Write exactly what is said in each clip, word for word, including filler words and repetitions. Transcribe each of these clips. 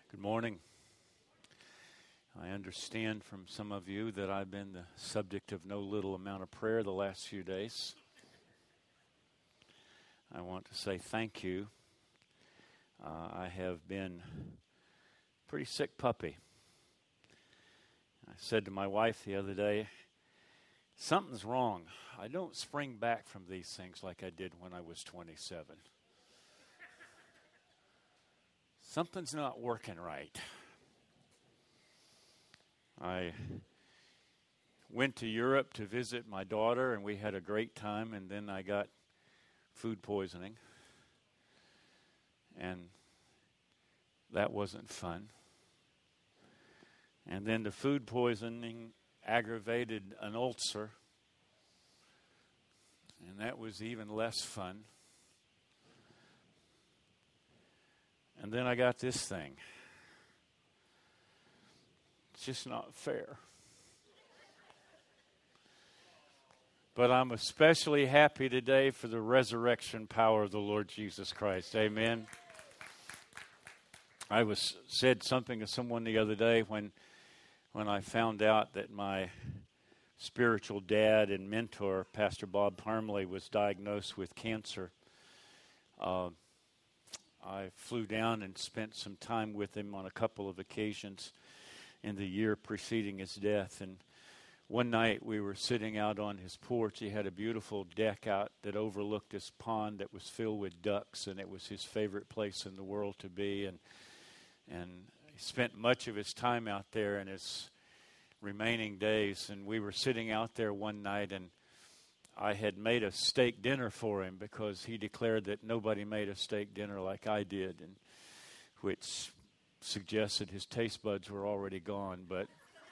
Good morning. I understand from some of you that I've been the subject of no little amount of prayer the last few days. I want to say thank you. Uh, I have been a pretty sick puppy. I said to my wife the other day, something's wrong. I don't spring back from these things like I did when I was twenty-seven. Something's not working right. I went to Europe to visit my daughter, and we had a great time, and then I got food poisoning, and that wasn't fun. And then the food poisoning aggravated an ulcer, and that was even less fun. And then I got this thing. It's just not fair. But I'm especially happy today for the resurrection power of the Lord Jesus Christ. Amen. I was said something to someone the other day when when I found out that my spiritual dad and mentor, Pastor Bob Parmley, was diagnosed with cancer. Uh, I flew down and spent some time with him on a couple of occasions in the year preceding his death. And one night we were sitting out on his porch. He had a beautiful deck out that overlooked this pond that was filled with ducks, and it was his favorite place in the world to be. And and he spent much of his time out there in his remaining days. And we were sitting out there one night, and I had made a steak dinner for him because he declared that nobody made a steak dinner like I did, and which suggested his taste buds were already gone, but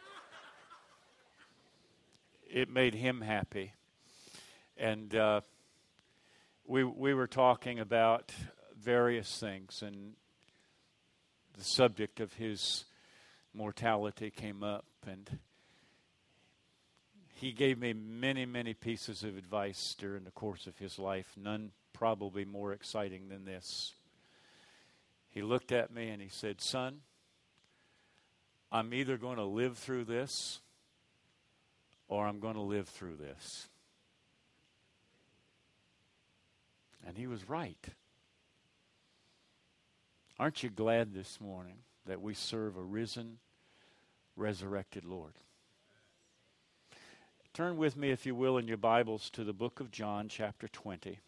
it made him happy. And uh, we we were talking about various things, and the subject of his mortality came up, and he gave me many, many pieces of advice during the course of his life, none probably more exciting than this. He looked at me and he said, "Son, I'm either going to live through this or I'm going to live through this." And he was right. Aren't you glad this morning that we serve a risen, resurrected Lord? Turn with me, if you will, in your Bibles to the book of John, chapter twenty.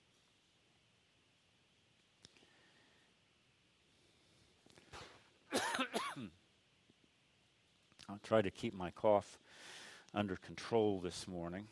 I'll try to keep my cough under control this morning.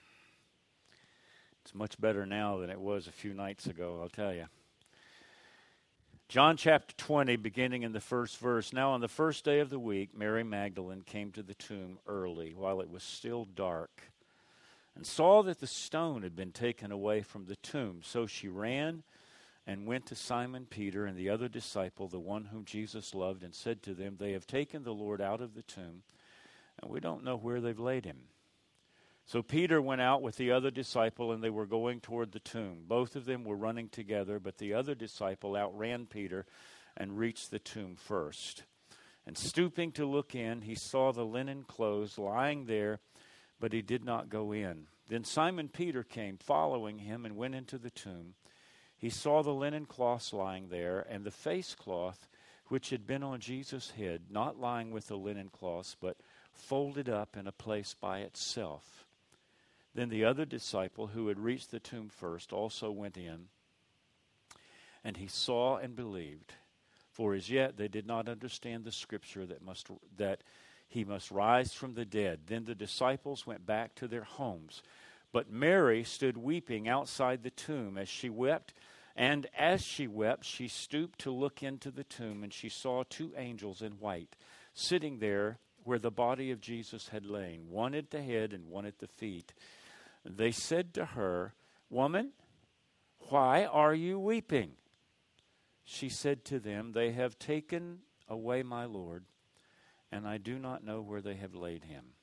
It's much better now than it was a few nights ago, I'll tell you. John chapter twenty, beginning in the first verse. Now on the first day of the week, Mary Magdalene came to the tomb early, while it was still dark, and saw that the stone had been taken away from the tomb. So she ran and went to Simon Peter and the other disciple, the one whom Jesus loved, and said to them, "They have taken the Lord out of the tomb, and we don't know where they've laid him." So Peter went out with the other disciple, and they were going toward the tomb. Both of them were running together, but the other disciple outran Peter and reached the tomb first. And stooping to look in, he saw the linen clothes lying there, but he did not go in. Then Simon Peter came, following him, and went into the tomb. He saw the linen cloths lying there, and the face cloth which had been on Jesus' head, not lying with the linen cloths, but folded up in a place by itself. Then the other disciple, who had reached the tomb first, also went in, and he saw and believed. For as yet they did not understand the scripture that must that he must rise from the dead. Then the disciples went back to their homes. But Mary stood weeping outside the tomb. As she wept, and as she wept, she stooped to look into the tomb, and she saw two angels in white sitting there where the body of Jesus had lain, one at the head and one at the feet. They said to her, "Woman, why are you weeping?" She said to them, "They have taken away my Lord, and I do not know where they have laid him."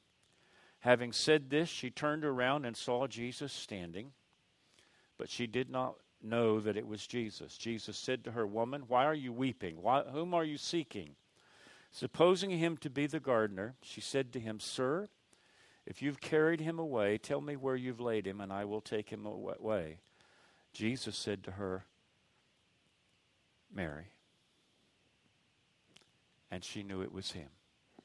Having said this, she turned around and saw Jesus standing, but she did not know that it was Jesus. Jesus said to her, "Woman, why are you weeping? Why, whom are you seeking?" Supposing him to be the gardener, she said to him, "Sir, if you've carried him away, tell me where you've laid him, and I will take him away." Jesus said to her, "Mary." And she knew it was him.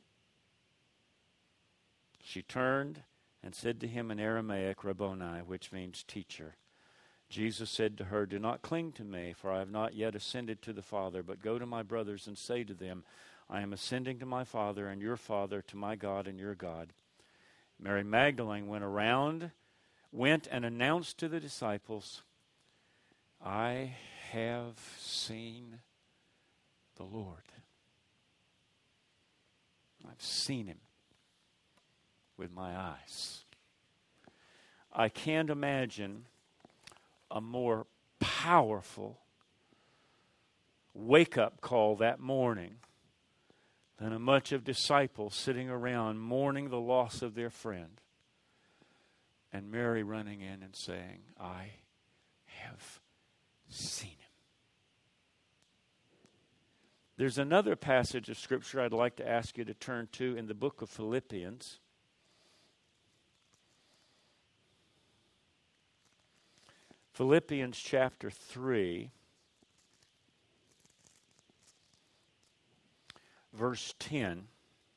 She turned and said to him in Aramaic, "Rabboni," which means teacher. Jesus said to her, "Do not cling to me, for I have not yet ascended to the Father, but go to my brothers and say to them, I am ascending to my Father and your Father, to my God and your God." Mary Magdalene went around, went and announced to the disciples, "I have seen the Lord. I've seen him with my eyes." I can't imagine a more powerful wake-up call that morning than a bunch of disciples sitting around mourning the loss of their friend, and Mary running in and saying, "I have seen him." There's another passage of Scripture I'd like to ask you to turn to in the book of Philippians. Philippians chapter three, verse ten.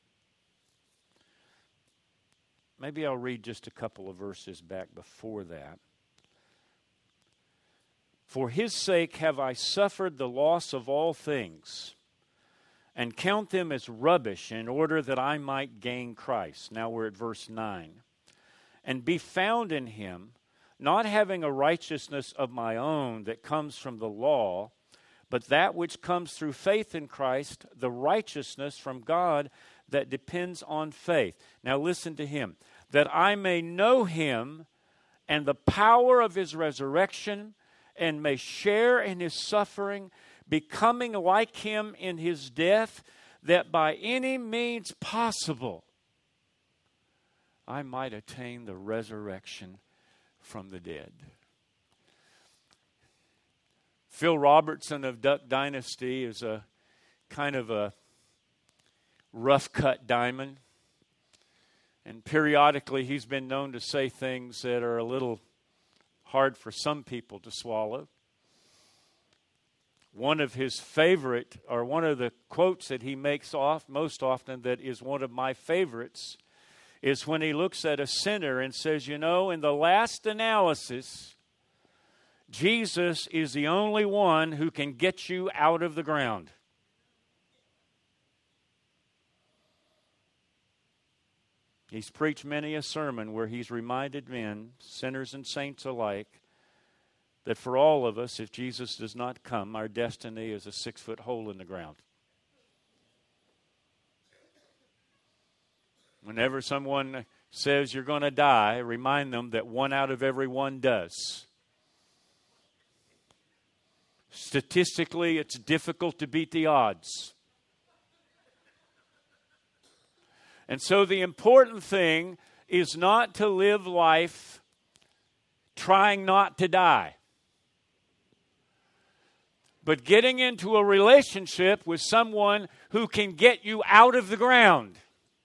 Maybe I'll read just a couple of verses back before that. "For his sake have I suffered the loss of all things, and count them as rubbish, in order that I might gain Christ." Now we're at verse nine. "And be found in him, not having a righteousness of my own that comes from the law, but that which comes through faith in Christ, the righteousness from God that depends on faith." Now listen to him. "That I may know him and the power of his resurrection, and may share in his suffering, becoming like him in his death, that by any means possible I might attain the resurrection from the dead." Phil Robertson of Duck Dynasty is a kind of a rough-cut diamond. And periodically he's been known to say things that are a little hard for some people to swallow. One of his favorite, or one of the quotes that he makes off most often that is one of my favorites, is when he looks at a sinner and says, "You know, in the last analysis, Jesus is the only one who can get you out of the ground." He's preached many a sermon where he's reminded men, sinners and saints alike, that for all of us, if Jesus does not come, our destiny is a six-foot hole in the ground. Whenever someone says you're going to die, remind them that one out of every one does. Statistically, it's difficult to beat the odds. And so the important thing is not to live life trying not to die, but getting into a relationship with someone who can get you out of the ground.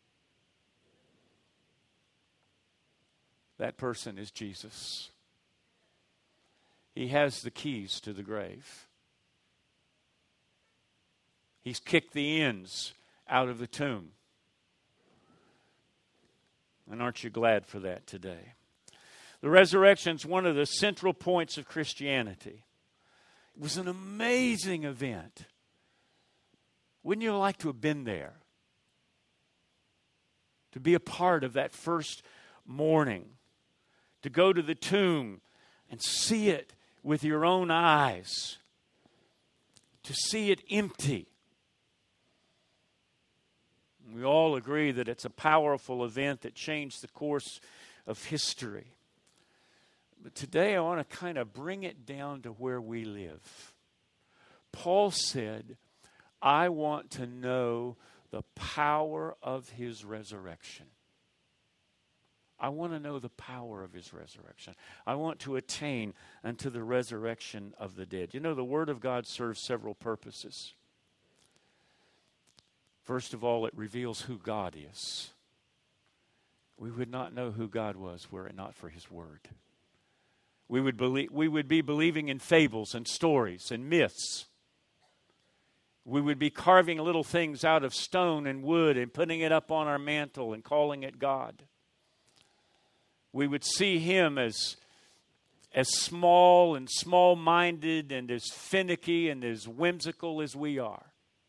That person is Jesus. He has the keys to the grave. He's kicked the ends out of the tomb. And aren't you glad for that today? The resurrection is one of the central points of Christianity. It was an amazing event. Wouldn't you like to have been there? To be a part of that first morning. To go to the tomb and see it with your own eyes. To see it empty. We all agree that it's a powerful event that changed the course of history. But today I want to kind of bring it down to where we live. Paul said, "I want to know the power of his resurrection. I want to know the power of his resurrection. I want to attain unto the resurrection of the dead. You know, the Word of God serves several purposes. First of all, it reveals who God is. We would not know who God was were it not for his Word. We would believe, we would be believing in fables and stories and myths. We would be carving little things out of stone and wood and putting it up on our mantle and calling it God. We would see him as, as small and small-minded and as finicky and as whimsical as we are.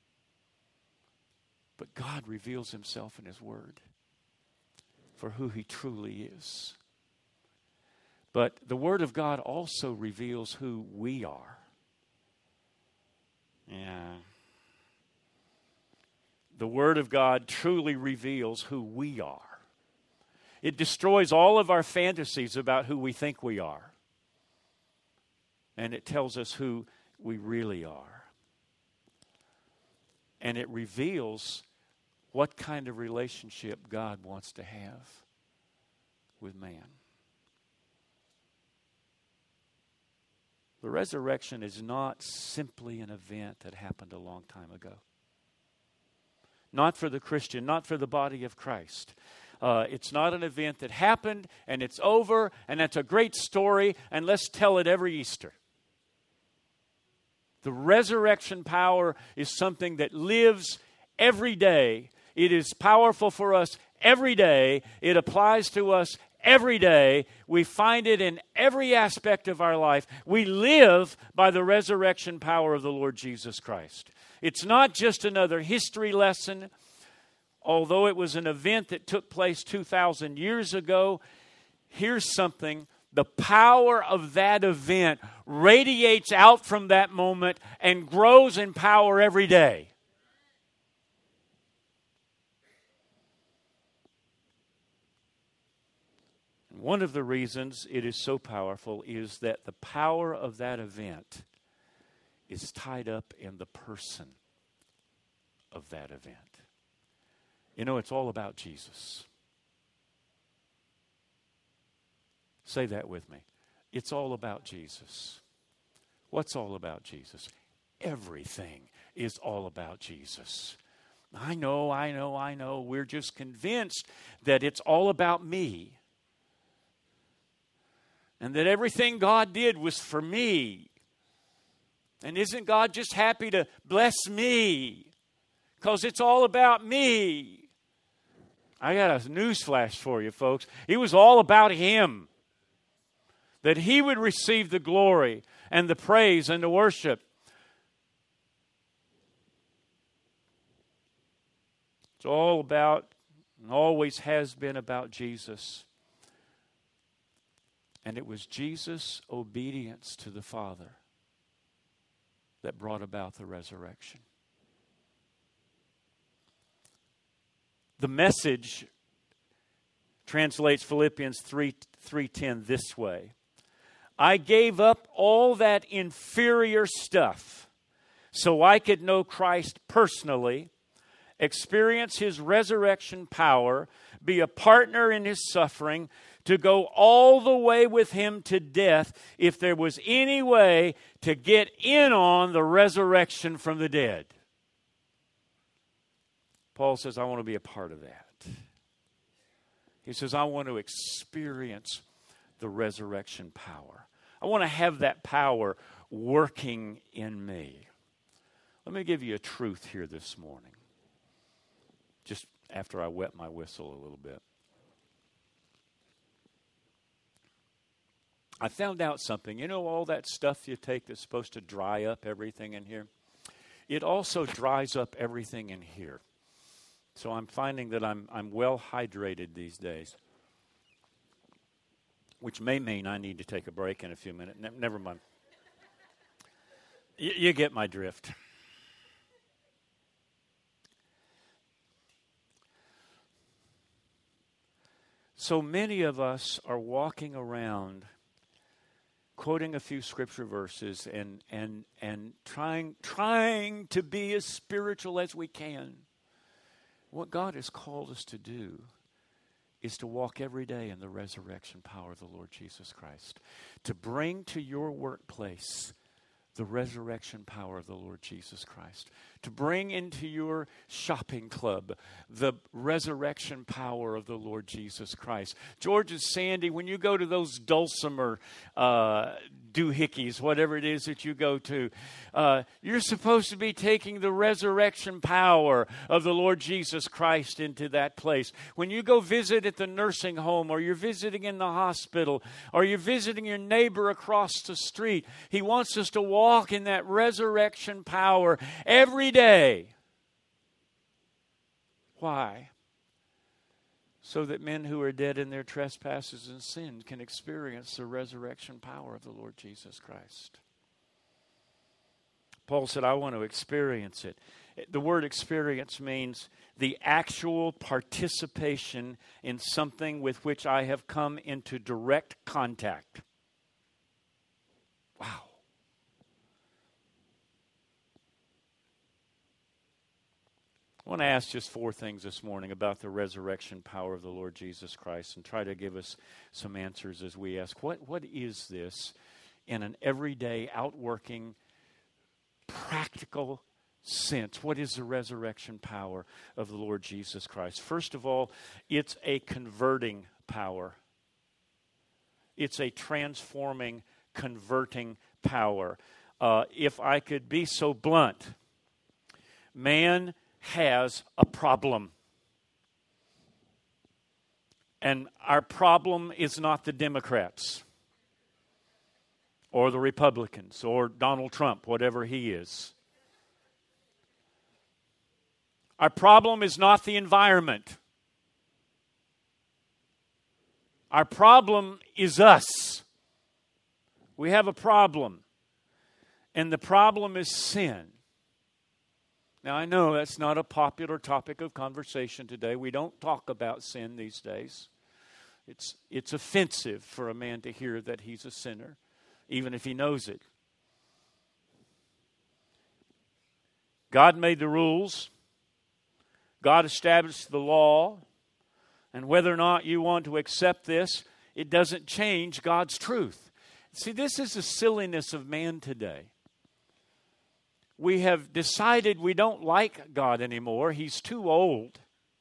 But God reveals himself in his Word for who he truly is. But the Word of God also reveals who we are. Yeah. The Word of God truly reveals who we are. It destroys all of our fantasies about who we think we are. And it tells us who we really are. And it reveals what kind of relationship God wants to have with man. The resurrection is not simply an event that happened a long time ago. Not for the Christian, not for the body of Christ. Uh, it's not an event that happened and it's over and that's a great story and let's tell it every Easter. The resurrection power is something that lives every day. It is powerful for us every day. It applies to us every day. We find it in every aspect of our life. We live by the resurrection power of the Lord Jesus Christ. It's not just another history lesson. Although it was an event that took place two thousand years ago, here's something. The power of that event radiates out from that moment and grows in power every day. One of the reasons it is so powerful is that the power of that event is tied up in the person of that event. You know, it's all about Jesus. Say that with me. It's all about Jesus. What's all about Jesus? Everything is all about Jesus. I know, I know, I know. We're just convinced that it's all about me. And that everything God did was for me. And isn't God just happy to bless me? Because it's all about me. I got a news flash for you, folks. It was all about him. That he would receive the glory and the praise and the worship. It's all about, and always has been about Jesus. And it was Jesus' obedience to the Father that brought about the resurrection. The Message translates Philippians three ten this way. I gave up all that inferior stuff so I could know Christ personally, experience his resurrection power, be a partner in his suffering, to go all the way with him to death if there was any way to get in on the resurrection from the dead. Paul says, I want to be a part of that. He says, I want to experience the resurrection power. I want to have that power working in me. Let me give you a truth here this morning. Just after I wet my whistle a little bit. I found out something. You know all that stuff you take that's supposed to dry up everything in here? It also dries up everything in here. So I'm finding that I'm I'm well hydrated these days, which may mean I need to take a break in a few minutes. Ne- never mind. Y- you get my drift. So many of us are walking around quoting a few scripture verses and and and trying trying to be as spiritual as we can. What God has called us to do is to walk every day in the resurrection power of the Lord Jesus Christ. To bring to your workplace the resurrection power of the Lord Jesus Christ. To bring into your shopping club the resurrection power of the Lord Jesus Christ. George and Sandy, when you go to those dulcimer uh, doohickeys, whatever it is that you go to, uh, you're supposed to be taking the resurrection power of the Lord Jesus Christ into that place. When you go visit at the nursing home, or you're visiting in the hospital, or you're visiting your neighbor across the street, he wants us to walk in that resurrection power every day. Why? So that men who are dead in their trespasses and sin can experience the resurrection power of the Lord Jesus Christ. Paul said, I want to experience it. The word experience means the actual participation in something with which I have come into direct contact. Wow. I want to ask just four things this morning about the resurrection power of the Lord Jesus Christ and try to give us some answers as we ask, what, what is this in an everyday, outworking, practical sense? What is the resurrection power of the Lord Jesus Christ? First of all, it's a converting power. It's a transforming, converting power. Uh, if I could be so blunt, man has a problem. And our problem is not the Democrats or the Republicans or Donald Trump, whatever he is. Our problem is not the environment. Our problem is us. We have a problem. And the problem is sin. Now, I know that's not a popular topic of conversation today. We don't talk about sin these days. It's, it's offensive for a man to hear that he's a sinner, even if he knows it. God made the rules. God established the law. And whether or not you want to accept this, it doesn't change God's truth. See, this is the silliness of man today. We have decided we don't like God anymore. He's too old.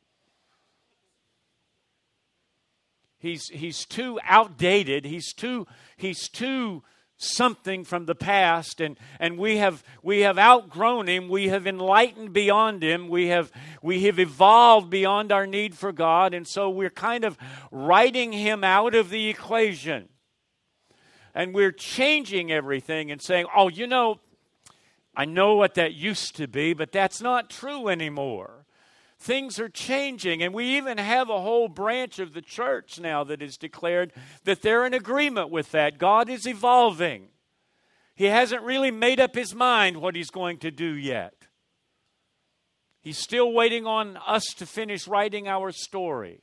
He's, he's too outdated. He's too, he's too something from the past, and, and we have we have outgrown him. We have enlightened beyond him. We have we have evolved beyond our need for God, and so we're kind of writing him out of the equation. And we're changing everything and saying, oh, you know, I know what that used to be, but that's not true anymore. Things are changing, and we even have a whole branch of the church now that has declared that they're in agreement with that. God is evolving. He hasn't really made up his mind what he's going to do yet. He's still waiting on us to finish writing our story.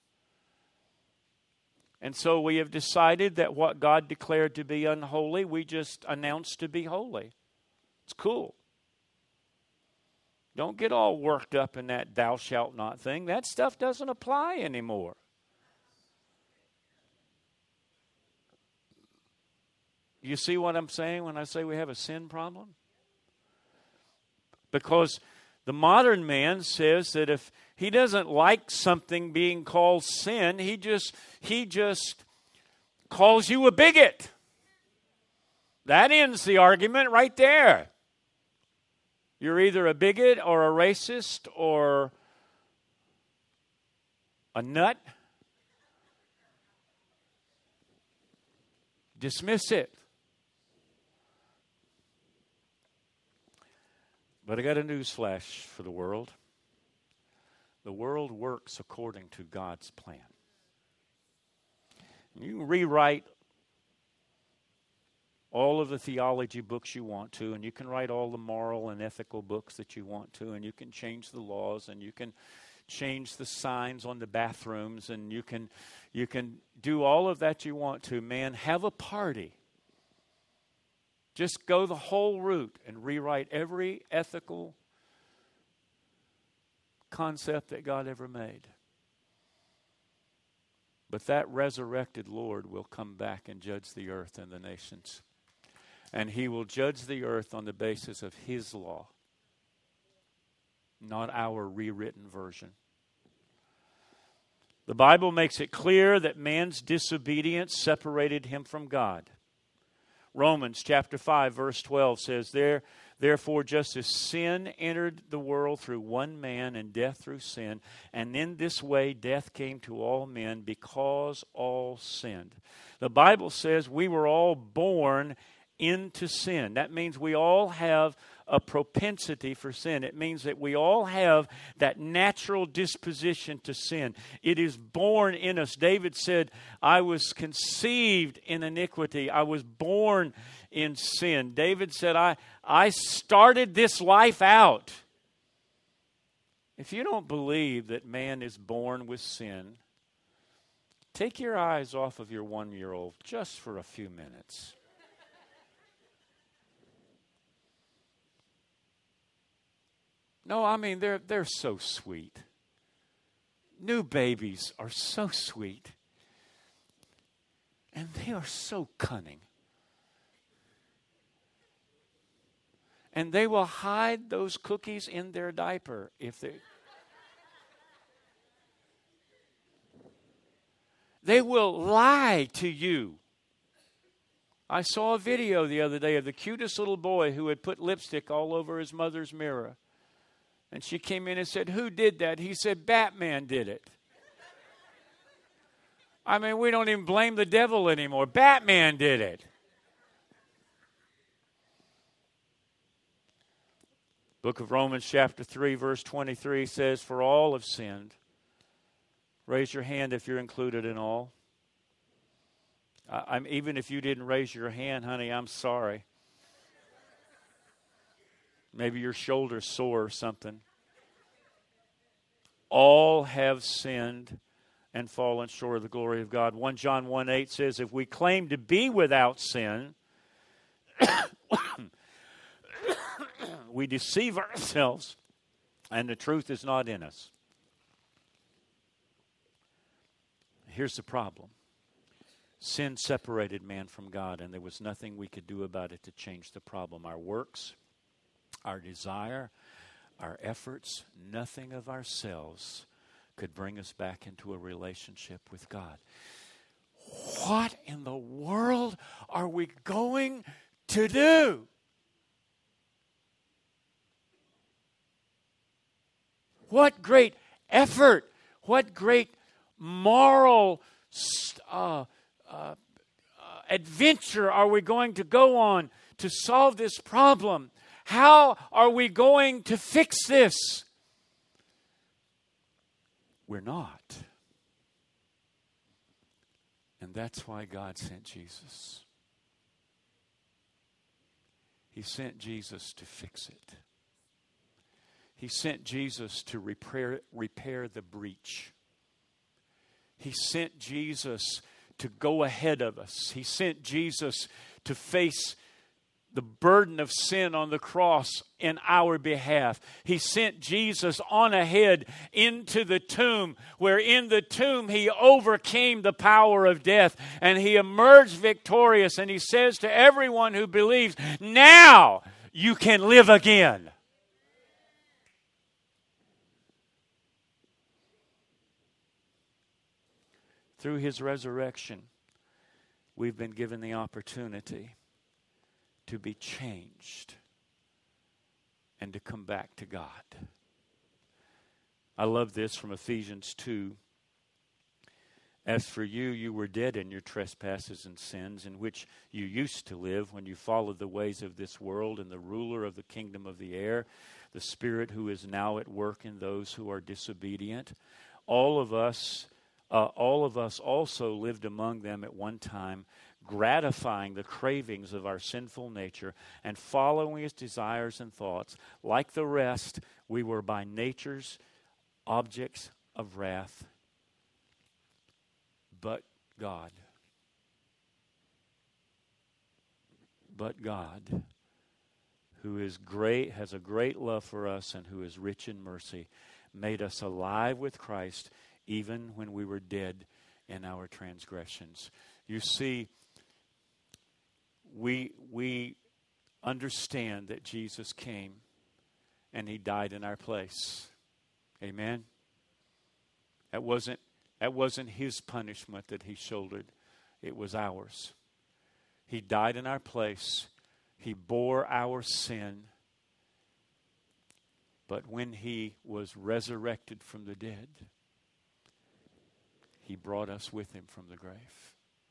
And so we have decided that what God declared to be unholy, we just announced to be holy. It's cool. Don't get all worked up in that thou shalt not thing. That stuff doesn't apply anymore. You see what I'm saying when I say we have a sin problem? Because the modern man says that if he doesn't like something being called sin, he just he just calls you a bigot. That ends the argument right there. You're either a bigot or a racist or a nut. Dismiss it. But I got a news flash for the world. The world works according to God's plan. You can rewrite all of the theology books you want to, and you can write all the moral and ethical books that you want to, and you can change the laws, and you can change the signs on the bathrooms, and you can you can do all of that you want to. Man, have a party. Just go the whole route and rewrite every ethical concept that God ever made. But that resurrected Lord will come back and judge the earth and the nations. And he will judge the earth on the basis of his law, not our rewritten version. The Bible makes it clear that man's disobedience separated him from God. Romans chapter five verse twelve says, there, therefore just as sin entered the world through one man and death through sin, and in this way death came to all men because all sinned. The Bible says we were all born into sin. That means we all have a propensity for sin. It means that we all have that natural disposition to sin. It is born in us. David said, I was conceived in iniquity. I was born in sin. David said, I, I started this life out. If you don't believe that man is born with sin, take your eyes off of your one-year-old just for a few minutes. No, I mean, they're, they're so sweet. New babies are so sweet. And they are so cunning. And they will hide those cookies in their diaper if they... They will lie to you. I saw a video the other day of the cutest little boy who had put lipstick all over his mother's mirror. And she came in and said, who did that? He said, Batman did it. I mean, we don't even blame the devil anymore. Batman did it. Book of Romans chapter three verse twenty-three says, for all have sinned. Raise your hand if you're included in all. I, I'm, even if you didn't raise your hand, honey, I'm sorry. Maybe your shoulder's sore or something. All have sinned and fallen short of the glory of God. First John one eight says, if we claim to be without sin, we deceive ourselves and the truth is not in us. Here's the problem. Sin separated man from God, and there was nothing we could do about it to change the problem. Our works, our desire, our efforts, nothing of ourselves could bring us back into a relationship with God. What in the world are we going to do? What great effort, what great moral uh, uh, uh, adventure are we going to go on to solve this problem? How are we going to fix this? We're not. And that's why God sent Jesus. He sent Jesus to fix it. He sent Jesus to repair, repair the breach. He sent Jesus to go ahead of us. He sent Jesus to face the burden of sin on the cross in our behalf. He sent Jesus on ahead into the tomb, where in the tomb he overcame the power of death and he emerged victorious. And he says to everyone who believes, now you can live again. Through his resurrection, we've been given the opportunity to be changed and to come back to God. I love this from Ephesians two. As for you, you were dead in your trespasses and sins, in which you used to live when you followed the ways of this world and the ruler of the kingdom of the air, the spirit who is now at work in those who are disobedient. All of us Uh, all of us also lived among them at one time, gratifying the cravings of our sinful nature and following its desires and thoughts. Like the rest, we were by nature's objects of wrath. But God, but God, who is great, has a great love for us and who is rich in mercy, made us alive with Christ even when we were dead in our transgressions. You see, we we understand that Jesus came and he died in our place. Amen. That wasn't that wasn't his punishment that he shouldered. It was ours. He died in our place. He bore our sin. But when he was resurrected from the dead, he brought us with him from the grave.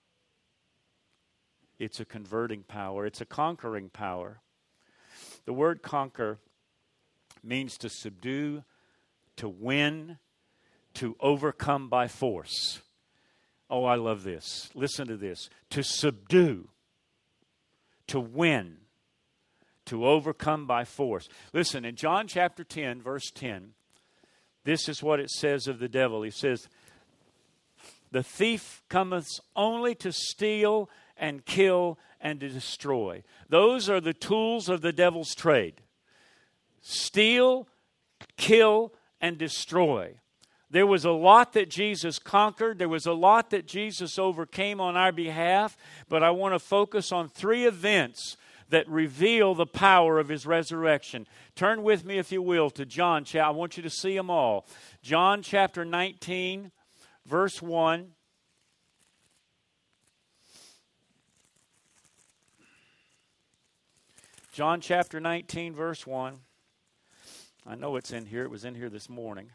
It's a converting power. It's a conquering power. The word conquer means to subdue, to win, to overcome by force. Oh, I love this. Listen to this. To subdue, to win, to overcome by force. Listen, in John chapter ten, verse ten, this is what it says of the devil. He says, the thief cometh only to steal and kill and to destroy. Those are the tools of the devil's trade. Steal, kill, and destroy. There was a lot that Jesus conquered. There was a lot that Jesus overcame on our behalf. But I want to focus on three events that reveal the power of his resurrection. Turn with me, if you will, to John. I want you to see them all. John chapter nineteen, verse one. John chapter nineteen, verse one. I know it's in here. It was in here this morning.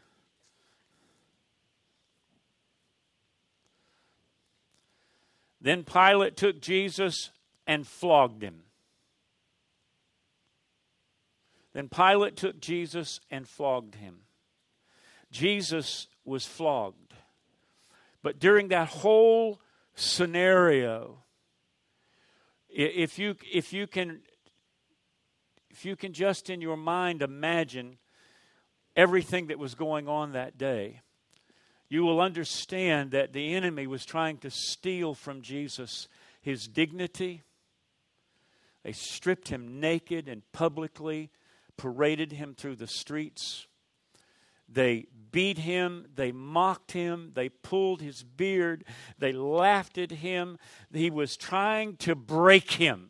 Then Pilate took Jesus and flogged him. Then Pilate took Jesus and flogged him. Jesus was flogged. But during that whole scenario, if you if you can if you can just in your mind imagine everything that was going on that day, you will understand that the enemy was trying to steal from Jesus his dignity. They stripped him naked and publicly paraded him through the streets. They beat him. They mocked him. They pulled his beard. They laughed at him. He was trying to break him.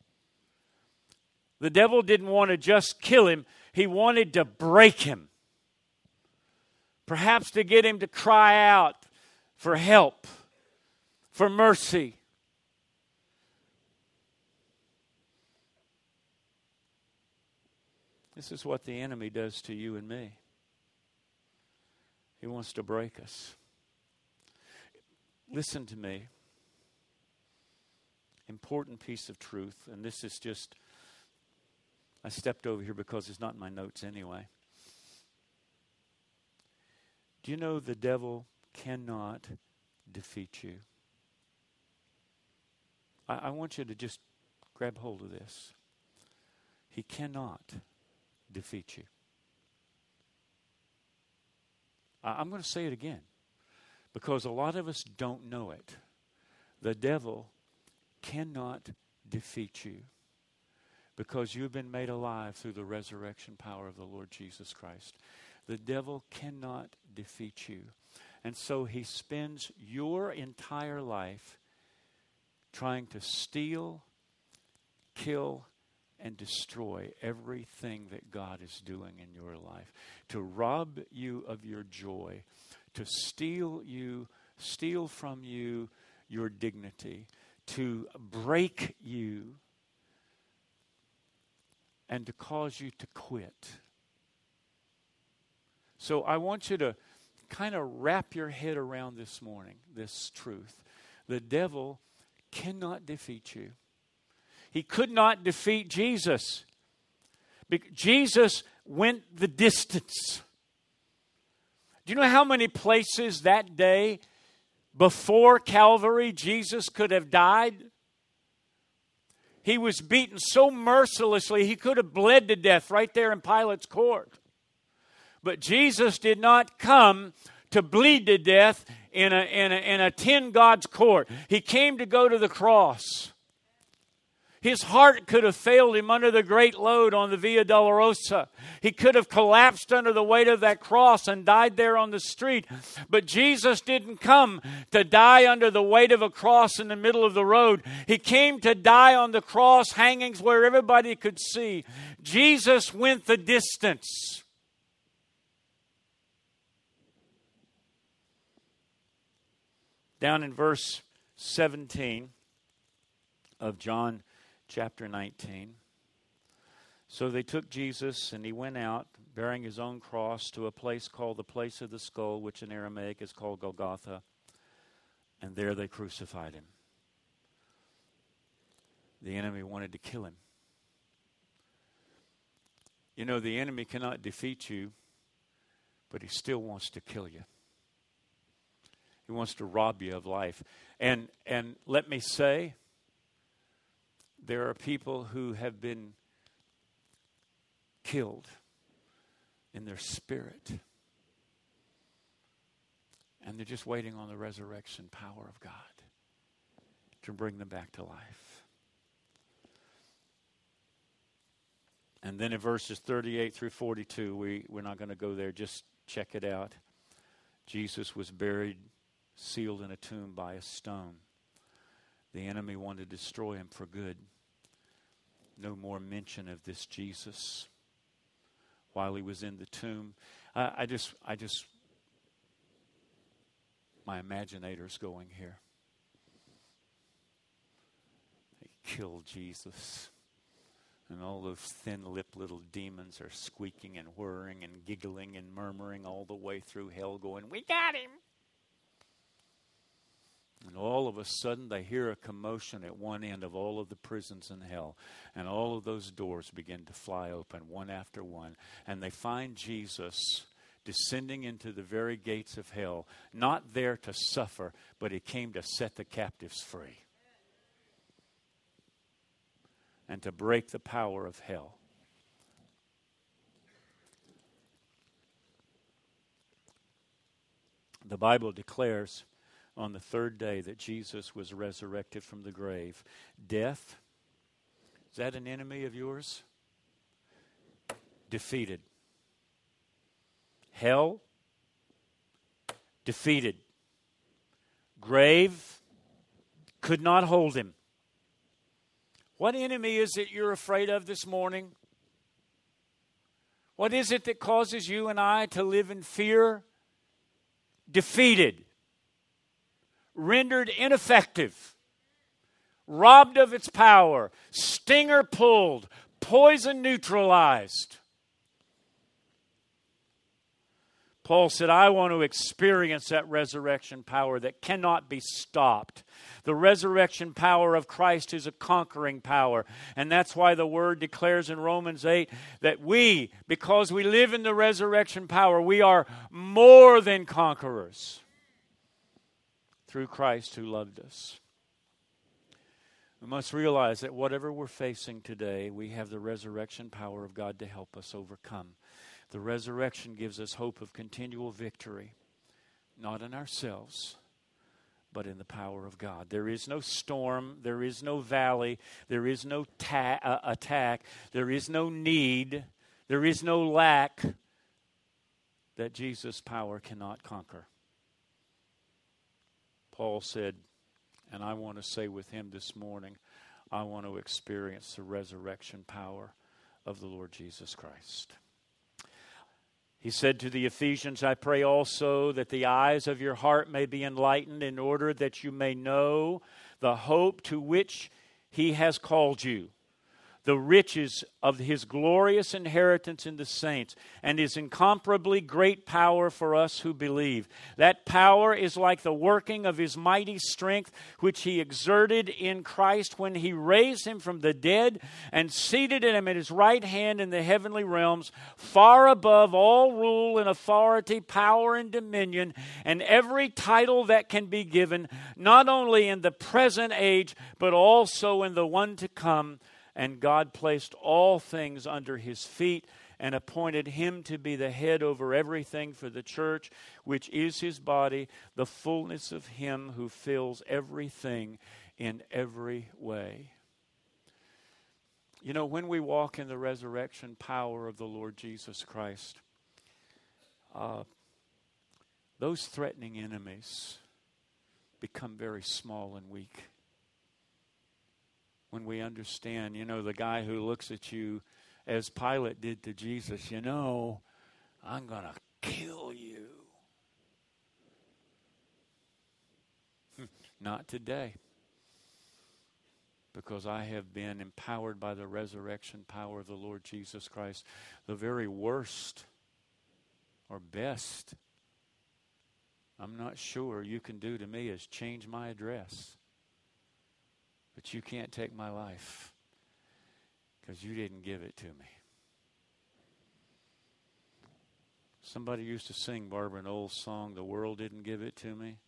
The devil didn't want to just kill him. He wanted to break him. Perhaps to get him to cry out for help, for mercy. This is what the enemy does to you and me. He wants to break us. Listen to me. Important piece of truth, and this is just, I stepped over here because it's not in my notes anyway. Do you know the devil cannot defeat you? I, I want you to just grab hold of this. He cannot defeat you. I, I'm going to say it again because a lot of us don't know it. The devil cannot defeat you because you've been made alive through the resurrection power of the Lord Jesus Christ. The devil cannot defeat you. And so he spends your entire life trying to steal, kill, and destroy everything that God is doing in your life. To rob you of your joy. To steal you, steal from you your dignity. To break you. And to cause you to quit. So I want you to kind of wrap your head around this morning, this truth. The devil cannot defeat you. He could not defeat Jesus. Jesus went the distance. Do you know how many places that day before Calvary Jesus could have died? He was beaten so mercilessly he could have bled to death right there in Pilate's court. But Jesus did not come to bleed to death in a, in a, in a tin God's court. He came to go to the cross. His heart could have failed him under the great load on the Via Dolorosa. He could have collapsed under the weight of that cross and died there on the street. But Jesus didn't come to die under the weight of a cross in the middle of the road. He came to die on the cross hangings where everybody could see. Jesus went the distance. Down in verse seventeen of John chapter nineteen. So they took Jesus, and he went out, bearing his own cross, to a place called the place of the skull, which in Aramaic is called Golgotha. And there they crucified him. The enemy wanted to kill him. You know, the enemy cannot defeat you, but he still wants to kill you. He wants to rob you of life. And and let me say, there are people who have been killed in their spirit. And they're just waiting on the resurrection power of God to bring them back to life. And then in verses thirty-eight through forty-two, we, we're not going to go there, just check it out. Jesus was buried, sealed in a tomb by a stone. The enemy wanted to destroy him for good. No more mention of this Jesus while he was in the tomb. I, I just, I just, my imaginator's going here. They killed Jesus. And all those thin-lipped little demons are squeaking and whirring and giggling and murmuring all the way through hell going, "We got him!" And all of a sudden they hear a commotion at one end of all of the prisons in hell. And all of those doors begin to fly open one after one. And they find Jesus descending into the very gates of hell, not there to suffer, but he came to set the captives free. And to break the power of hell. The Bible declares on the third day that Jesus was resurrected from the grave. Death, is that an enemy of yours? Defeated. Hell, defeated. Grave, could not hold him. What enemy is it you're afraid of this morning? What is it that causes you and I to live in fear? Defeated. Rendered ineffective. Robbed of its power. Stinger pulled. Poison neutralized. Paul said, I want to experience that resurrection power that cannot be stopped. The resurrection power of Christ is a conquering power. And that's why the Word declares in Romans eight that we, because we live in the resurrection power, we are more than conquerors through Christ who loved us. We must realize that whatever we're facing today, we have the resurrection power of God to help us overcome. The resurrection gives us hope of continual victory, not in ourselves, but in the power of God. There is no storm, there is no valley, there is no ta- uh, attack, there is no need, there is no lack that Jesus' power cannot conquer. Paul said, and I want to say with him this morning, I want to experience the resurrection power of the Lord Jesus Christ. He said to the Ephesians, I pray also that the eyes of your heart may be enlightened in order that you may know the hope to which he has called you, the riches of his glorious inheritance in the saints, and his incomparably great power for us who believe. That power is like the working of his mighty strength, which he exerted in Christ when he raised him from the dead and seated him at his right hand in the heavenly realms, far above all rule and authority, power and dominion, and every title that can be given, not only in the present age, but also in the one to come. And God placed all things under his feet and appointed him to be the head over everything for the church, which is his body, the fullness of him who fills everything in every way. You know, when we walk in the resurrection power of the Lord Jesus Christ, uh, those threatening enemies become very small and weak. When we understand, you know, the guy who looks at you as Pilate did to Jesus, you know, I'm going to kill you. Not today. Because I have been empowered by the resurrection power of the Lord Jesus Christ. The very worst or best, I'm not sure, you can do to me is change my address. But you can't take my life because you didn't give it to me. Somebody used to sing, Barbara, an old song, the world didn't give it to me,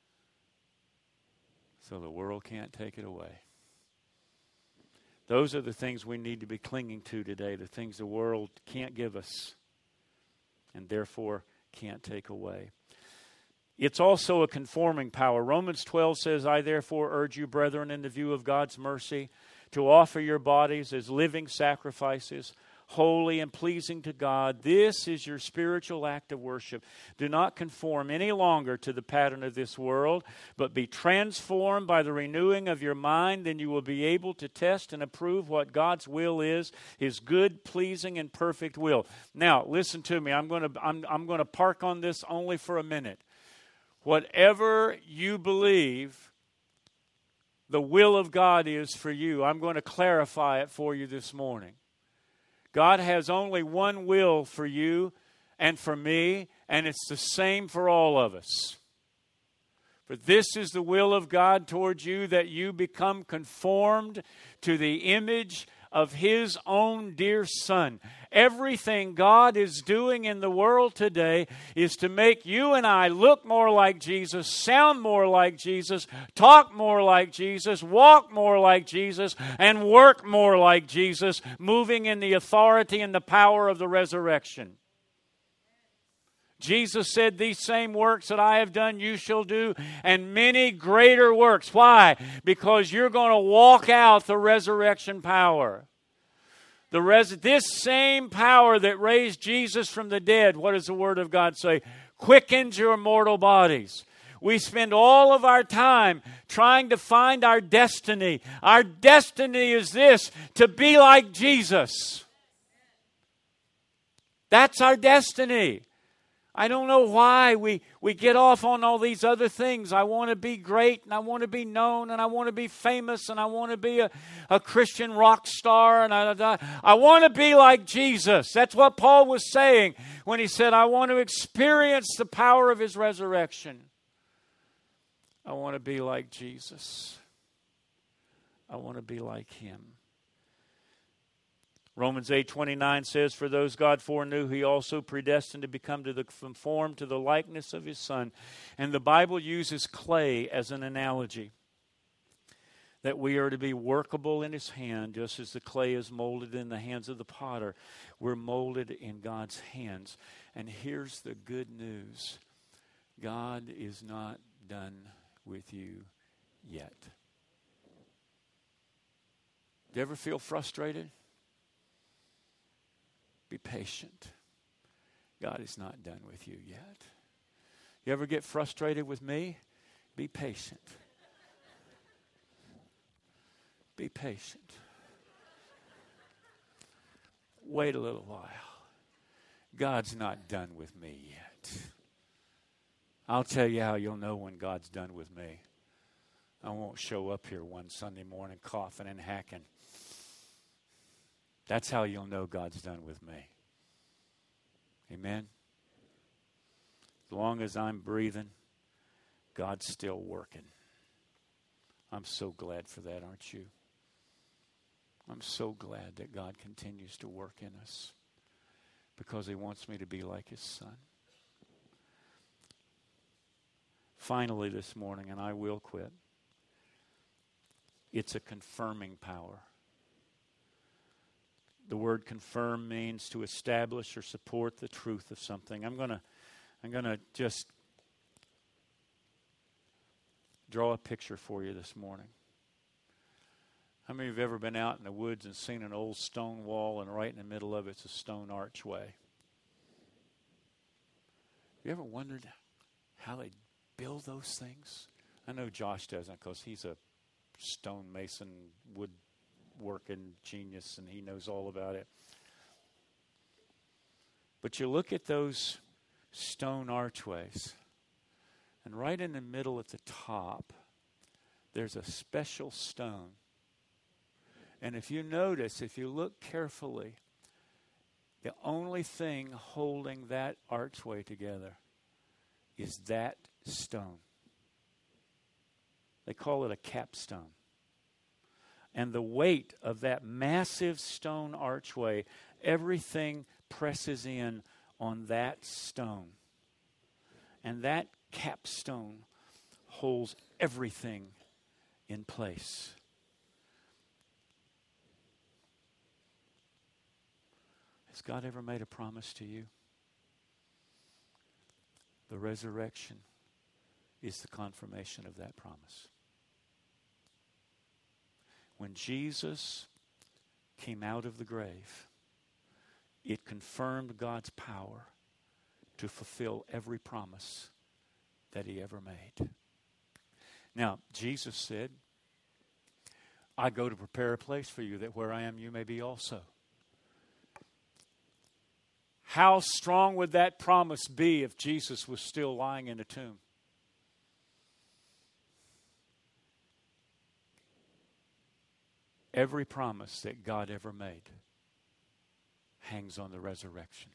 so the world can't take it away. Those are the things we need to be clinging to today, the things the world can't give us and therefore can't take away. It's also a conforming power. Romans twelve says, I therefore urge you, brethren, in the view of God's mercy, to offer your bodies as living sacrifices, holy and pleasing to God. This is your spiritual act of worship. Do not conform any longer to the pattern of this world, but be transformed by the renewing of your mind. Then you will be able to test and approve what God's will is, His good, pleasing, and perfect will. Now, listen to me. I'm going to I'm, I'm going to park on this only for a minute. Whatever you believe the will of God is for you, I'm going to clarify it for you this morning. God has only one will for you and for me, and it's the same for all of us. For this is the will of God towards you, that you become conformed to the image of His own dear Son. Everything God is doing in the world today is to make you and I look more like Jesus, sound more like Jesus, talk more like Jesus, walk more like Jesus, and work more like Jesus, moving in the authority and the power of the resurrection. Jesus said, these same works that I have done, you shall do, and many greater works. Why? Because you're going to walk out the resurrection power. The res- this same power that raised Jesus from the dead, what does the Word of God say? Quickens your mortal bodies. We spend all of our time trying to find our destiny. Our destiny is this, to be like Jesus. That's our destiny. I don't know why we, we get off on all these other things. I want to be great, and I want to be known, and I want to be famous, and I want to be a, a Christian rock star, and I, I, I want to be like Jesus. That's what Paul was saying when he said, I want to experience the power of His resurrection. I want to be like Jesus. I want to be like Him. Romans eight twenty-nine says, for those God foreknew, He also predestined to become to the conformed to the likeness of His Son. And the Bible uses clay as an analogy, that we are to be workable in His hand, just as the clay is molded in the hands of the potter. We're molded in God's hands. And here's the good news. God is not done with you yet. Do you ever feel frustrated? Be patient. God is not done with you yet. You ever get frustrated with me? Be patient. Be patient. Wait a little while. God's not done with me yet. I'll tell you how you'll know when God's done with me. I won't show up here one Sunday morning coughing and hacking. That's how you'll know God's done with me. Amen? As long as I'm breathing, God's still working. I'm so glad for that, aren't you? I'm so glad that God continues to work in us because He wants me to be like His Son. Finally this morning, and I will quit, it's a confirming power. The word confirm means to establish or support the truth of something. I'm going to I'm going to just draw a picture for you this morning. How many of you have ever been out in the woods and seen an old stone wall and right in the middle of it's a stone archway? You ever wondered how they build those things? I know Josh doesn't because he's a stonemason, woodworking genius, and he knows all about it. But you look at those stone archways, and right in the middle at the top, there's a special stone. And if you notice, if you look carefully, the only thing holding that archway together is that stone. They call it a capstone. And the weight of that massive stone archway, everything presses in on that stone. And that capstone holds everything in place. Has God ever made a promise to you? The resurrection is the confirmation of that promise. When Jesus came out of the grave, it confirmed God's power to fulfill every promise that he ever made. Now, Jesus said, I go to prepare a place for you, that where I am you may be also. How strong would that promise be if Jesus was still lying in a tomb? Every promise that God ever made hangs on the resurrection.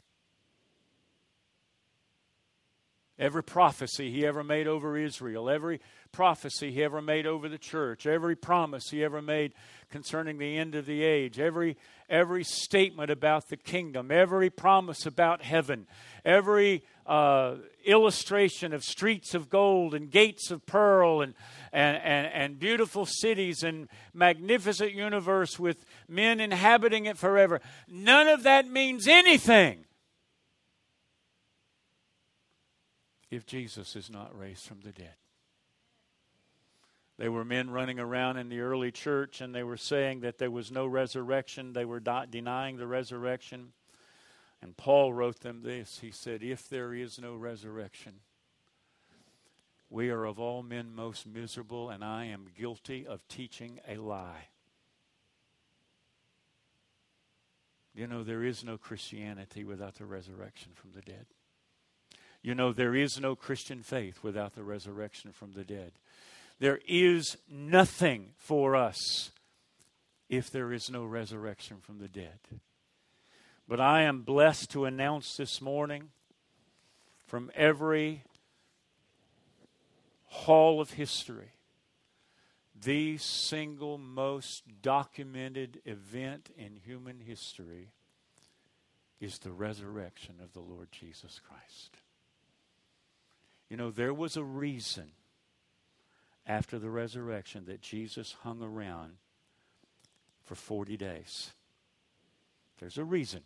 Every prophecy he ever made over Israel, every prophecy he ever made over the church, every promise he ever made concerning the end of the age, every, every statement about the kingdom, every promise about heaven, every uh, illustration of streets of gold and gates of pearl and, and, and, and beautiful cities and magnificent universe with men inhabiting it forever. None of that means anything if Jesus is not raised from the dead. There were men running around in the early church and they were saying that there was no resurrection. They were de- denying the resurrection. And Paul wrote them this. He said, if there is no resurrection, we are of all men most miserable, and I am guilty of teaching a lie. You know, there is no Christianity without the resurrection from the dead. You know, there is no Christian faith without the resurrection from the dead. There is nothing for us if there is no resurrection from the dead. But I am blessed to announce this morning from every hall of history, the single most documented event in human history is the resurrection of the Lord Jesus Christ. You know, there was a reason after the resurrection that Jesus hung around for forty days. There's a reason.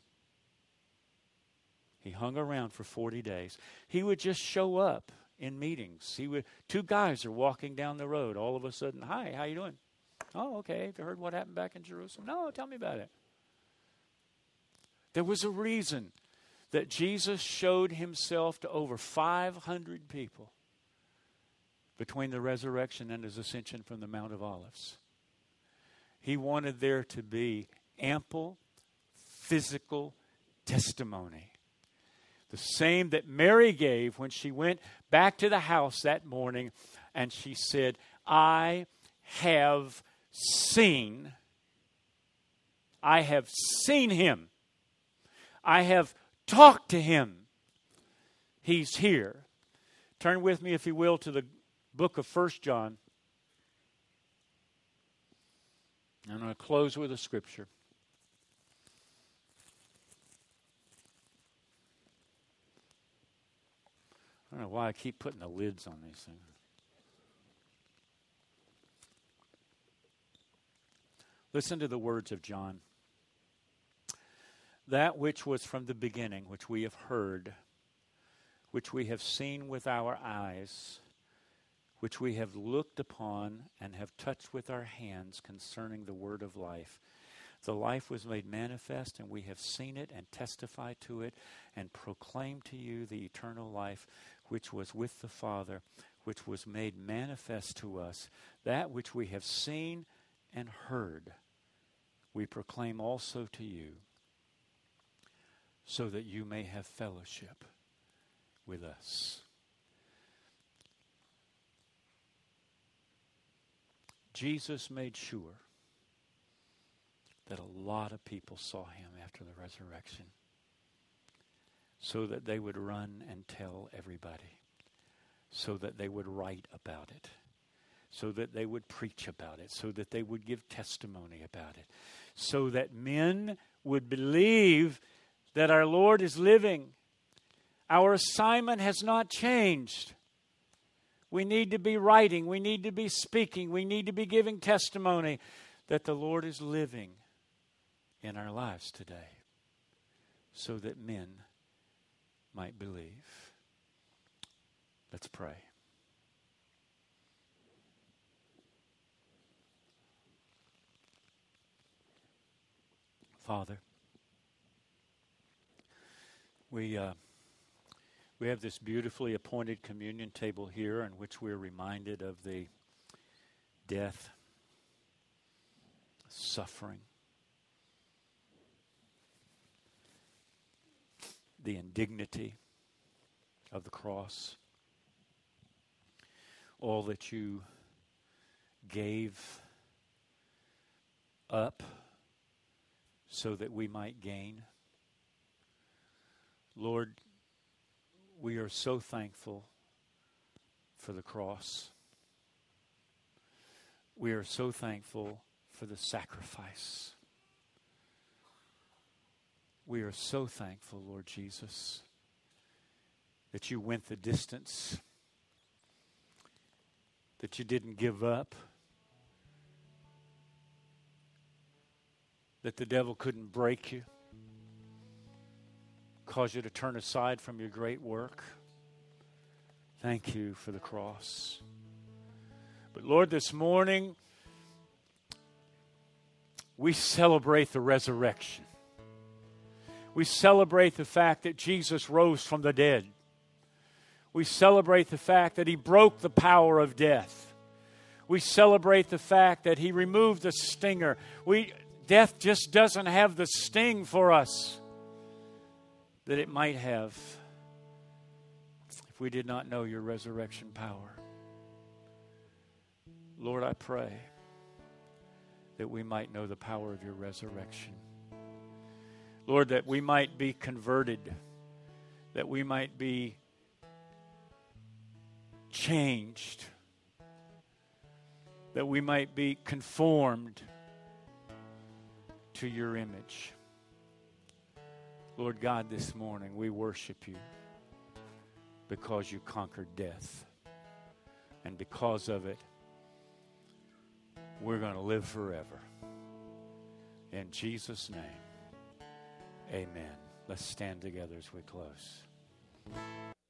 He hung around for forty days. He would just show up in meetings. He would. Two guys are walking down the road. All of a sudden, hi, how you doing? Oh, okay. Have you heard what happened back in Jerusalem? No, tell me about it. There was a reason that Jesus showed himself to over five hundred people between the resurrection and his ascension from the Mount of Olives. He wanted there to be ample physical testimony. The same that Mary gave when she went back to the house that morning and she said, I have seen, I have seen him. I have talked to him. He's here. Turn with me, if you will, to the book of First John. I'm going to close with a scripture. I don't know why I keep putting the lids on these things. Listen to the words of John. That which was from the beginning, which we have heard, which we have seen with our eyes, which we have looked upon and have touched with our hands concerning the word of life. The life was made manifest, and we have seen it and testified to it and proclaimed to you the eternal life which was with the Father, which was made manifest to us. That which we have seen and heard, we proclaim also to you, so that you may have fellowship with us. Jesus made sure that a lot of people saw him after the resurrection, so that they would run and tell everybody, so that they would write about it, so that they would preach about it, so that they would give testimony about it, so that men would believe that our Lord is living. Our assignment has not changed. We need to be writing. We need to be speaking. We need to be giving testimony that the Lord is living in our lives today, so that men might believe. Let's pray. Father, we uh, we have this beautifully appointed communion table here, in which we're reminded of the death, suffering, the indignity of the cross, all that you gave up so that we might gain. Lord, we are so thankful for the cross. We are so thankful for the sacrifice. We are so thankful, Lord Jesus, that you went the distance, that you didn't give up, that the devil couldn't break you, cause you to turn aside from your great work. Thank you for the cross. But Lord, this morning, we celebrate the resurrection. We celebrate the fact that Jesus rose from the dead. We celebrate the fact that he broke the power of death. We celebrate the fact that he removed the stinger. We, death just doesn't have the sting for us that it might have if we did not know your resurrection power. Lord, I pray that we might know the power of your resurrection. Lord, that we might be converted, that we might be changed, that we might be conformed to your image. Lord God, this morning we worship you because you conquered death. And because of it, we're going to live forever. In Jesus' name, amen. Let's stand together as we close.